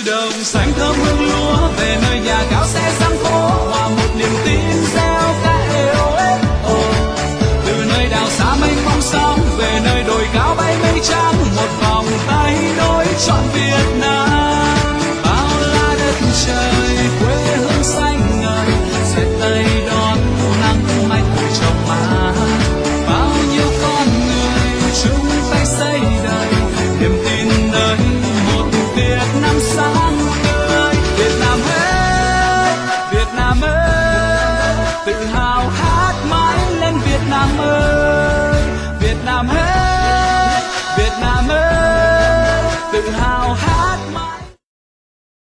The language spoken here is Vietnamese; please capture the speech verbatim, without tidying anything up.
đồng xanh thơm hương lúa, về nơi nhà cao xe sang phố hòa một niềm tin gieo ca êu ế ồ. Từ nơi đảo xa mênh mông sóng về nơi đồi cao bay mây trắng, một vòng tay nối trọn Việt Nam. Bao la đất trời quê hương xanh ngời, dệt tay đón nắng mai của chồng má. Bao nhiêu con người chung tay xây đời, niềm tin nơi một Việt Nam sáng tươi. Việt Nam ơi, Việt Nam ơi, tự hào